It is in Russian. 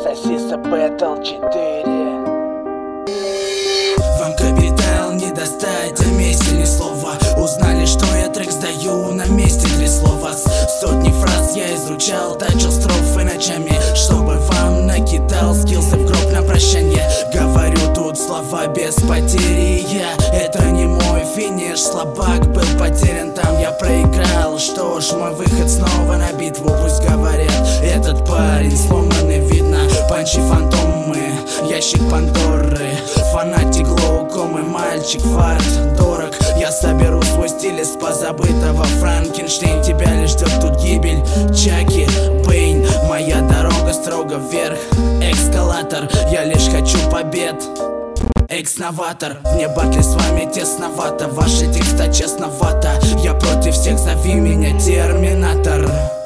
Сосиса Battle 4. Вам капитал не достать, о месте ни слова. Узнали, что я трек сдаю, на месте трясло вас. Сотни фраз я изучал, тачил строфы ночами, чтобы вам накидал скиллсы в гроб на прощанье. Говорю тут слова без потери, это не мой финиш. Слабак был потерян, там я проиграл. Что ж, мой выход снова на битву. Пусть говорят, этот парень сломанный, видно панчи фантомы, ящик Пандоры, фанатик глаукомы, мальчик фарт дорог. Я соберу свой стиль из позабытого Франкенштейн. Тебя лишь ждет тут гибель, Чаки, Бэйн. Моя дорога строго вверх, эскалатор. Я лишь хочу побед, экс-новатор. Вне батли с вами тесновато, ваши текста честновато. Я против всех, зови меня Терминатор.